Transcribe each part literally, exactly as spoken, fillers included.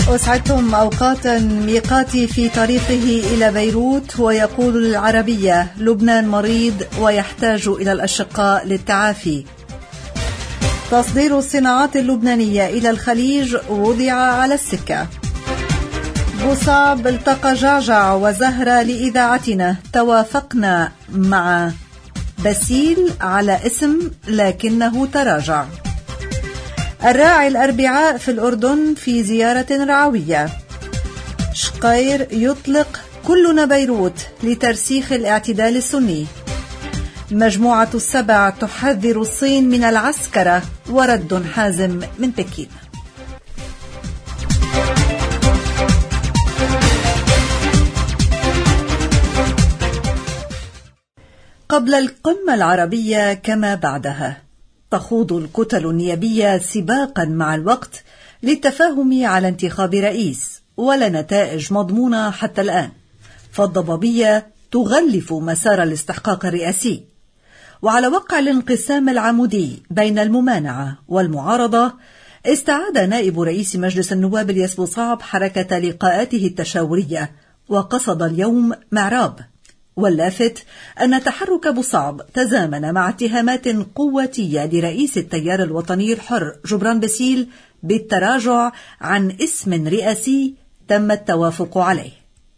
أسعدتم أوقاتا ميقاتي في طريقه إلى بيروت ويقول للعربية لبنان مريض ويحتاج إلى الأشقاء للتعافي. تصدير الصناعات اللبنانية إلى الخليج وضع على السكة. بوصعب التقى جعجع وزهرة لإذاعتنا، توافقنا مع باسيل على اسم لكنه تراجع. الراعي الأربعاء في الأردن في زيارة رعوية. شقير يطلق كلنا بيروت لترسيخ الاعتدال السني. مجموعة السبع تحذر الصين من العسكرة ورد حازم من بكين. قبل القمة العربية كما بعدها تخوض الكتل النيابية سباقا مع الوقت للتفاهم على انتخاب رئيس، ولا نتائج مضمونة حتى الآن، فالضبابية تغلف مسار الاستحقاق الرئاسي. وعلى وقع الانقسام العمودي بين الممانعة والمعارضة، استعاد نائب رئيس مجلس النواب الياس بوصعب حركة لقاءاته التشاورية وقصد اليوم معراب. واللافت أن تحرك بوصعب تزامن مع اتهامات قوتية لرئيس التيار الوطني الحر جبران باسيل بالتراجع عن اسم رئاسي تم التوافق عليه.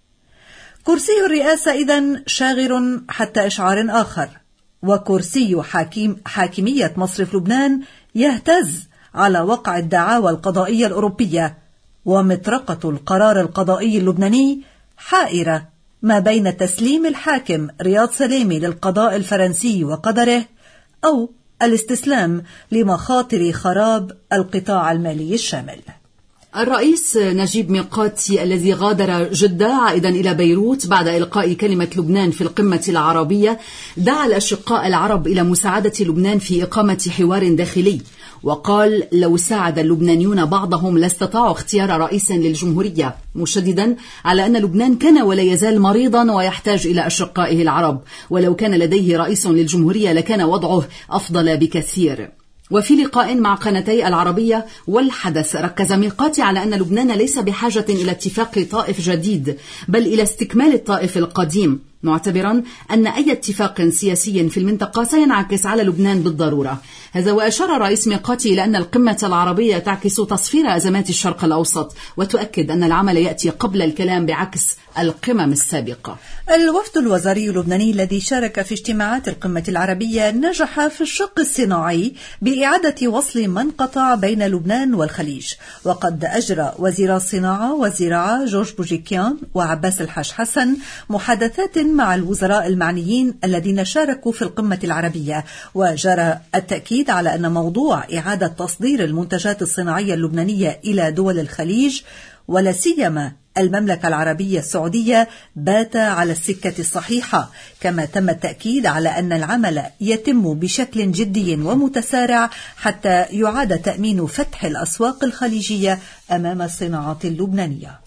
كرسي الرئاسة إذن شاغر حتى إشعار آخر، وكرسي حاكم حاكمية مصرف لبنان يهتز على وقع الدعاوى القضائية الأوروبية، ومطرقة القرار القضائي اللبناني حائرة ما بين تسليم الحاكم رياض سلامي للقضاء الفرنسي وقدره، أو الاستسلام لمخاطر خراب القطاع المالي الشامل. الرئيس نجيب ميقاتي الذي غادر جدة عائدا إلى بيروت بعد إلقاء كلمة لبنان في القمة العربية دعا الأشقاء العرب إلى مساعدة لبنان في إقامة حوار داخلي، وقال لو ساعد اللبنانيون بعضهم لاستطاعوا اختيار رئيس للجمهورية، مشددا على أن لبنان كان ولا يزال مريضا ويحتاج إلى أشقائه العرب، ولو كان لديه رئيس للجمهورية لكان وضعه أفضل بكثير. وفي لقاء مع قناتي العربية والحدث ركز ميقاتي على أن لبنان ليس بحاجة إلى اتفاق طائف جديد، بل إلى استكمال الطائف القديم، معتبرا أن أي اتفاق سياسي في المنطقة سينعكس على لبنان بالضرورة. هذا وأشار الرئيس ميقاتي إلى أن القمة العربية تعكس تصفير أزمات الشرق الأوسط، وتؤكد أن العمل يأتي قبل الكلام بعكس القمم السابقة. الوفد الوزاري اللبناني الذي شارك في اجتماعات القمة العربية نجح في الشق الصناعي بإعادة وصل من قطع بين لبنان والخليج، وقد أجرى وزير الصناعة والزراعة جورج بوجيكيان وعباس الحاج حسن محادثات مع الوزراء المعنيين الذين شاركوا في القمة العربية، وجرى التأكيد على أن موضوع إعادة تصدير المنتجات الصناعية اللبنانية إلى دول الخليج ولا سيما المملكة العربية السعودية بات على السكة الصحيحة، كما تم التأكيد على أن العمل يتم بشكل جدي ومتسارع حتى يعاد تأمين فتح الأسواق الخليجية أمام الصناعات اللبنانية.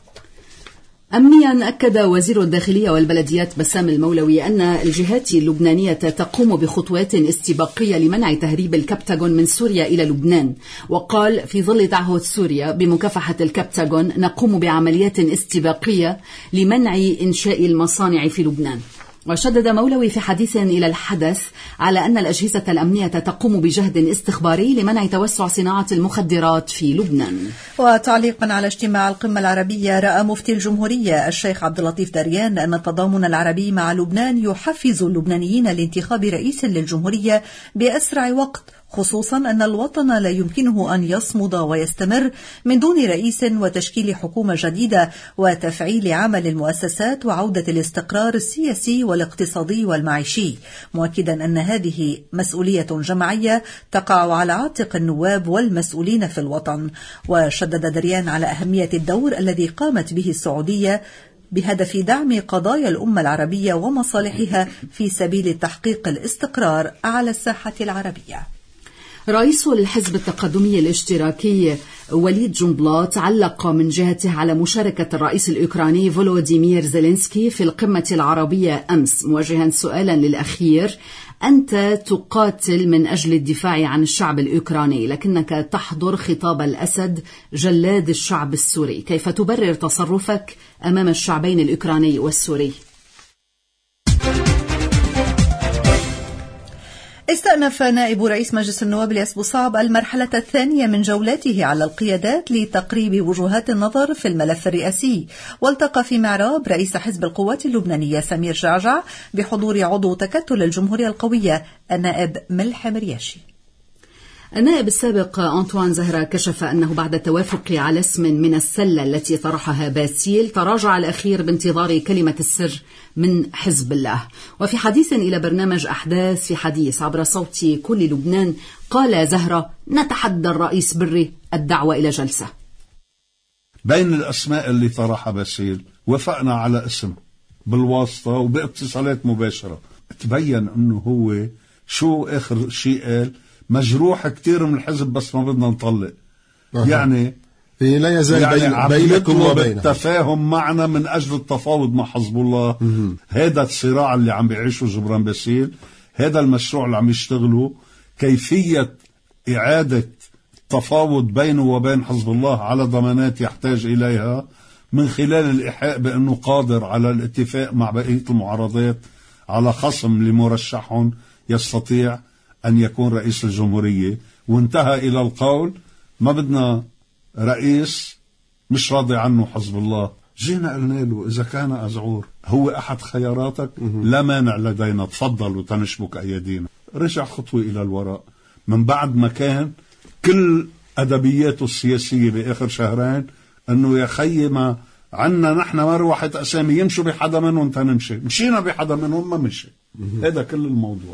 أمنيا أكد وزير الداخلية والبلديات بسام المولوي أن الجهات اللبنانية تقوم بخطوات استباقية لمنع تهريب الكبتاغون من سوريا إلى لبنان، وقال في ظل تعهد سوريا بمكافحة الكبتاغون نقوم بعمليات استباقية لمنع إنشاء المصانع في لبنان. وشدد مولوي في حديث إلى الحدث على أن الأجهزة الأمنية تقوم بجهد استخباري لمنع توسع صناعة المخدرات في لبنان. وتعليقا على اجتماع القمة العربية، رأى مفتي الجمهورية الشيخ عبد اللطيف دريان أن التضامن العربي مع لبنان يحفز اللبنانيين لانتخاب رئيس للجمهورية بأسرع وقت، خصوصا أن الوطن لا يمكنه أن يصمد ويستمر من دون رئيس وتشكيل حكومة جديدة وتفعيل عمل المؤسسات وعودة الاستقرار السياسي والاقتصادي والمعيشي، مؤكدا أن هذه مسؤولية جماعية تقع على عاتق النواب والمسؤولين في الوطن. وشدد دريان على أهمية الدور الذي قامت به السعودية بهدف دعم قضايا الأمة العربية ومصالحها في سبيل تحقيق الاستقرار على الساحة العربية. رئيس الحزب التقدمي الاشتراكي وليد جنبلاط علق من جهته على مشاركة الرئيس الأوكراني فولوديمير زيلينسكي في القمة العربية أمس، موجها سؤالا للأخير: أنت تقاتل من أجل الدفاع عن الشعب الأوكراني، لكنك تحضر خطاب الأسد جلاد الشعب السوري، كيف تبرر تصرفك أمام الشعبين الأوكراني والسوري؟ استأنف نائب رئيس مجلس النواب الياس بوصعب المرحلة الثانية من جولاته على القيادات لتقريب وجهات النظر في الملف الرئاسي، والتقى في معراب رئيس حزب القوات اللبنانية سمير جعجع بحضور عضو تكتل الجمهورية القوية النائب ملحم رياشي. النائب السابق أنطوان زهرة كشف أنه بعد التوافق على اسم من السلة التي طرحها باسيل تراجع الأخير بانتظار كلمة السر من حزب الله. وفي حديث إلى برنامج أحداث في حديث عبر صوت كل لبنان قال زهرة: نتحدى الرئيس بري الدعوة إلى جلسة. بين الأسماء اللي طرحها باسيل وافقنا على اسم بالواسطة وباتصالات مباشرة. تبين أنه هو شو آخر شيء قال: مجروح كتير من الحزب بس ما بدنا نطلق. أه. يعني في لا يزال يعني بينكم وبينه التفاهم معنا من أجل التفاوض مع حزب الله. هذا الصراع اللي عم بيعيشه جبران باسيل، هذا المشروع اللي عم يشتغله، كيفية إعادة تفاوض بينه وبين حزب الله على ضمانات يحتاج إليها من خلال الإيحاء بأنه قادر على الاتفاق مع بقية المعارضات على خصم لمرشحهم يستطيع أن يكون رئيس الجمهورية. وانتهى إلى القول: ما بدنا رئيس مش راضي عنه حزب الله. جينا قلنا له: إذا كان أزعور هو أحد خياراتك لا مانع لدينا، تفضل وتنشبك أيدينا. رجع خطوة إلى الوراء من بعد ما كان كل أدبياته السياسية بآخر شهرين أنه يا خي ما عنا نحن مروحة أسامي يمشوا بحدا منهم تنمشي، مشينا بحدا منهم ما مشي. هذا كل الموضوع.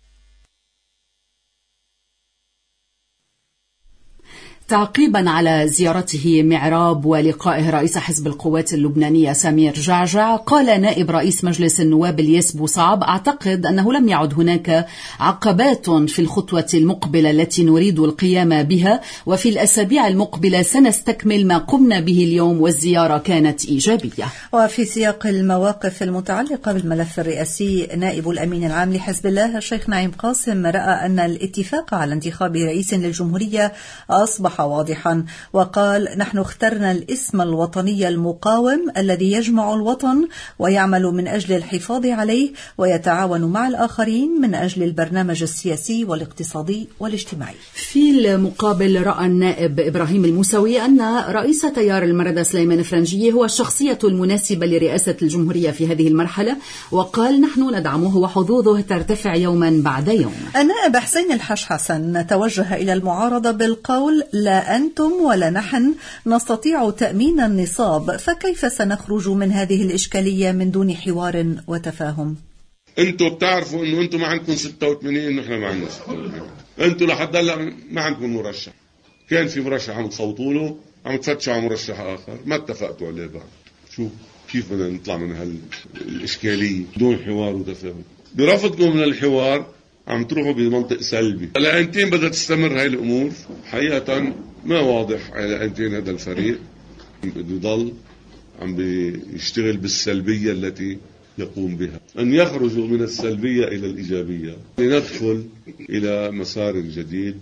تعقيبا على زيارته معراب ولقائه رئيس حزب القوات اللبنانية سمير جعجع، قال نائب رئيس مجلس النواب الياس بوصعب: أعتقد أنه لم يعد هناك عقبات في الخطوة المقبلة التي نريد القيام بها، وفي الأسابيع المقبلة سنستكمل ما قمنا به اليوم، والزيارة كانت إيجابية. وفي سياق المواقف المتعلقة بالملف الرئاسي، نائب الأمين العام لحزب الله الشيخ نعيم قاسم رأى أن الاتفاق على انتخاب رئيس للجمهورية أصبح واضحا، وقال: نحن اخترنا الاسم الوطني المقاوم الذي يجمع الوطن ويعمل من أجل الحفاظ عليه ويتعاون مع الآخرين من أجل البرنامج السياسي والاقتصادي والاجتماعي. في المقابل رأى النائب إبراهيم الموسوي أن رئيس تيار المردة سليمان فرنجية هو الشخصية المناسبة لرئاسة الجمهورية في هذه المرحلة، وقال: نحن ندعمه وحظوظه ترتفع يوما بعد يوم. النائب حسين الحش حسن توجه إلى المعارضة بالقول: لا أنتم ولا نحن نستطيع تأمين النصاب، فكيف سنخرج من هذه الإشكالية من دون حوار وتفاهم؟ أنتم بتعرفوا أنه أنتم ما عندكم ستة وثمانين ونحن ما عندنا ستة وثمانين. أنتم لحد هلا ما عندكم مرشح، كان في مرشح عم تصوتوا له، عم تفتشوا على مرشح آخر، ما اتفقتوا عليه بعد. شو كيف بدنا نطلع من هالإشكالية دون حوار وتفاهم؟ برفضكم من الحوار عم تروحوا بمنطق سلبي. على أنتين بدها تستمر هاي الأمور. حقيقة ما واضح على أنتين هذا الفريق بده يضل عم بيشتغل بالسلبية التي يقوم بها، أن يخرجوا من السلبية إلى الإيجابية لندخل إلى مسار جديد.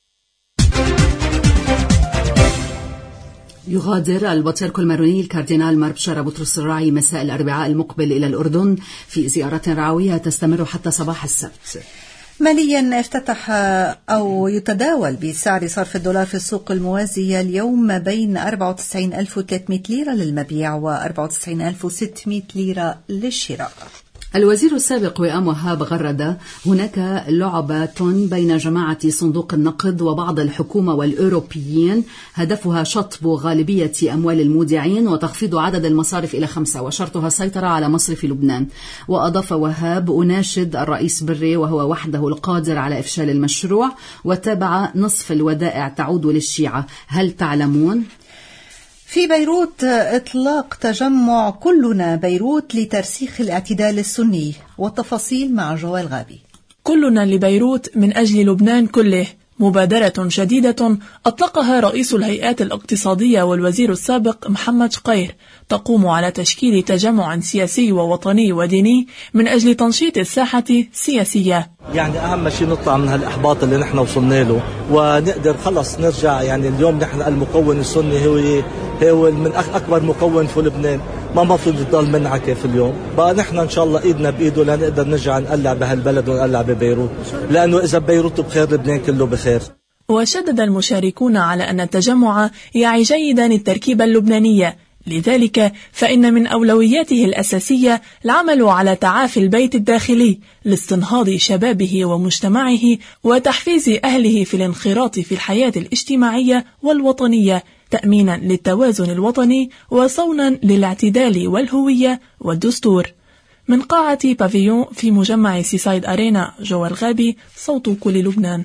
يغادر البطريرك الماروني الكاردينال مار بشارة بطرس الراعي مساء الأربعاء المقبل إلى الأردن في زيارة رعوية تستمر حتى صباح السبت. ماليا افتتح أو يتداول بسعر صرف الدولار في السوق الموازية اليوم بين أربعة وتسعين ألف وثلاثمائة ليرة للمبيع و أربعة وتسعين ألف وستمائة ليرة للشراء. الوزير السابق وئام وهاب غرد: هناك لعبة بين جماعة صندوق النقد وبعض الحكومة والأوروبيين هدفها شطب غالبية أموال المودعين وتخفيض عدد المصارف إلى خمسة، وشرطها السيطرة على مصرف لبنان. وأضاف وهاب: أناشد الرئيس بري وهو وحده القادر على إفشال المشروع. وتابع: نصف الودائع تعود للشيعة، هل تعلمون؟ في بيروت إطلاق تجمع كلنا بيروت لترسيخ الاعتدال السني، والتفاصيل مع جوال غابي. كلنا لبيروت من أجل لبنان كله، مبادرة جديدة أطلقها رئيس الهيئات الاقتصادية والوزير السابق محمد شقير، تقوم على تشكيل تجمع سياسي ووطني وديني من أجل تنشيط الساحة السياسية. يعني أهم شيء نطلع من هالإحباط اللي نحن وصلنا له ونقدر خلص نرجع. يعني اليوم نحن المكون السني هو هو من أكبر مكون في لبنان، ما مفروض يضل منعكة في اليوم. بقى نحن إن شاء الله إيدنا بإيده لنقدر نرجع نقلع بهالبلد ونقلع ببيروت، لأنه إذا بيروت بخير لبنان كله بخير. وشدد المشاركون على أن التجمع يعي جيدا التركيبة اللبنانية، لذلك فإن من أولوياته الأساسية العمل على تعافي البيت الداخلي لاستنهاض شبابه ومجتمعه وتحفيز أهله في الانخراط في الحياة الاجتماعية والوطنية، تأمينا للتوازن الوطني وصونا للاعتدال والهوية والدستور. من قاعة بافيون في مجمع سيسايد أرينا جوا الغابي، صوت كل لبنان.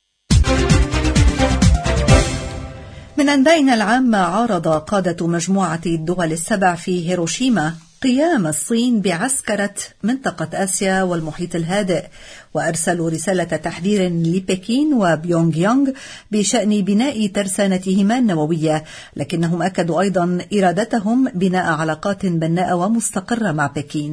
من أنبائنا العامة، عارض قادة مجموعة الدول السبع في هيروشيما قيام الصين بعسكرة منطقة آسيا والمحيط الهادئ، وأرسلوا رسالة تحذير لبكين وبيونغ يونغ بشأن بناء ترسانتهما النووية، لكنهم أكدوا أيضا إرادتهم بناء علاقات بناءة ومستقرة مع بكين.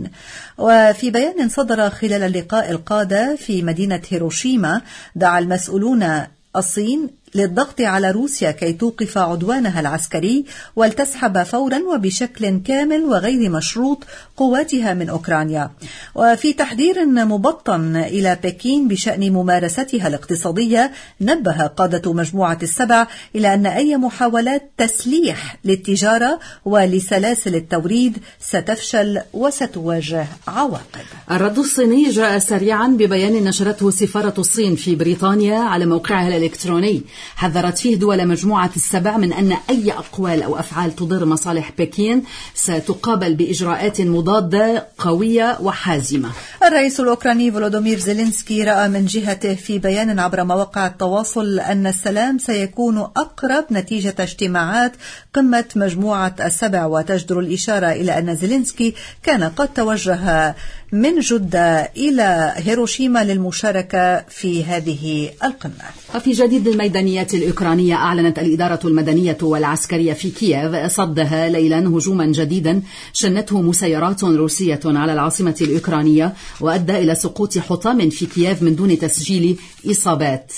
وفي بيان صدر خلال اللقاء القادة في مدينة هيروشيما، دعا المسؤولون الصين للضغط على روسيا كي توقف عدوانها العسكري ولتسحب فورا وبشكل كامل وغير مشروط قواتها من أوكرانيا. وفي تحذير مبطن إلى بكين بشأن ممارستها الاقتصادية، نبه قادة مجموعة السبع إلى أن أي محاولات تسليح للتجارة ولسلاسل التوريد ستفشل وستواجه عواقب. الرد الصيني جاء سريعا ببيان نشرته سفارة الصين في بريطانيا على موقعها الإلكتروني، حذرت فيه دول مجموعة السبع من أن أي أقوال أو أفعال تضر مصالح بكين ستقابل بإجراءات مضادة قوية وحازمة. الرئيس الأوكراني فولودومير زيلينسكي رأى من جهته في بيان عبر مواقع التواصل أن السلام سيكون أقرب نتيجة اجتماعات قمة مجموعة السبع، وتجدر الإشارة إلى أن زيلينسكي كان قد توجه من جدة إلى هيروشيما للمشاركة في هذه القمة. وفي جديد الميدانيات الأوكرانية، أعلنت الإدارة المدنية والعسكرية في كييف صدها ليلا هجوما جديدا شنته مسيرات روسية على العاصمة الأوكرانية، وأدى إلى سقوط حطام في كييف من دون تسجيل إصابات.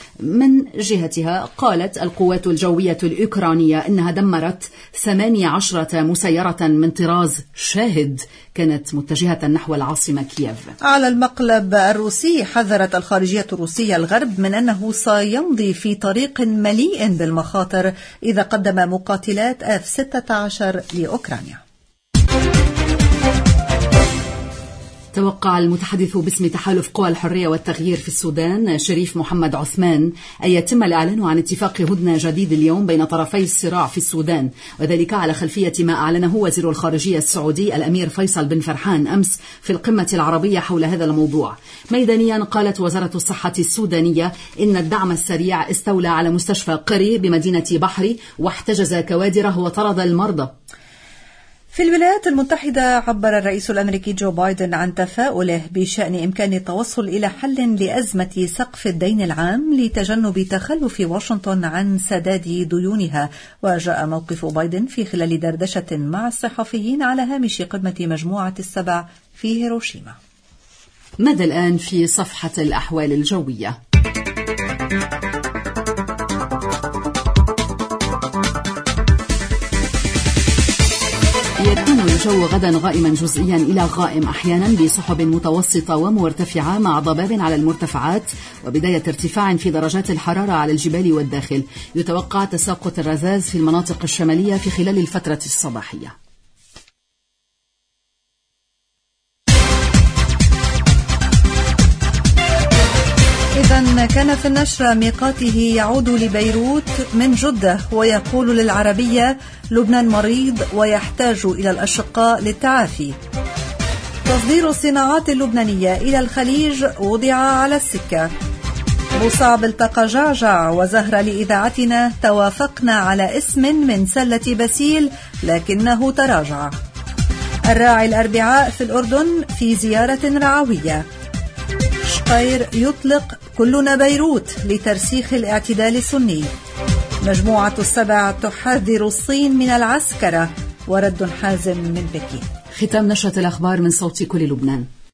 من جهتها قالت القوات الجوية الأوكرانية إنها دمرت ثمانية عشرة مسيرة من طراز شاهد كانت متجهة نحو العاصمة كييف. على المقلب الروسي، حذرت الخارجية الروسية الغرب من أنه سيمضي في طريق مليء بالمخاطر إذا قدم مقاتلات إف ستة عشر لأوكرانيا. توقع المتحدث باسم تحالف قوى الحرية والتغيير في السودان شريف محمد عثمان أن يتم الإعلان عن اتفاق هدنة جديد اليوم بين طرفي الصراع في السودان، وذلك على خلفية ما أعلنه وزير الخارجية السعودي الأمير فيصل بن فرحان أمس في القمة العربية حول هذا الموضوع. ميدانيا، قالت وزارة الصحة السودانية إن الدعم السريع استولى على مستشفى قري بمدينة بحري واحتجز كوادره وطرد المرضى. في الولايات المتحدة، عبر الرئيس الأمريكي جو بايدن عن تفاؤله بشأن إمكان التوصل إلى حل لأزمة سقف الدين العام لتجنب تخلف واشنطن عن سداد ديونها. وجاء موقف بايدن في خلال دردشة مع الصحفيين على هامش قمة مجموعة السبع في هيروشيما. ماذا الآن في صفحة الأحوال الجوية؟ يكون الجو غدا غائما جزئيا إلى غائم أحيانا بسحب متوسطة ومرتفعة مع ضباب على المرتفعات وبداية ارتفاع في درجات الحرارة على الجبال والداخل. يتوقع تساقط الرذاذ في المناطق الشمالية في خلال الفترة الصباحية. إذن كان في النشر ميقاته يعود لبيروت من جدة ويقول للعربية: لبنان مريض ويحتاج إلى الأشقاء للتعافي. تصدير الصناعات اللبنانية إلى الخليج وضع على السكة. مصعب التقى جعجع وزهرة لإذاعتنا توافقنا على اسم من سلة بسيل لكنه تراجع. الراعي الأربعاء في الأردن في زيارة رعوية. شقير يطلق كلنا بيروت لترسيخ الاعتدال السني. مجموعة السبع تحذر الصين من العسكرة ورد حازم من بكين. ختام نشرة الأخبار من صوت كل لبنان.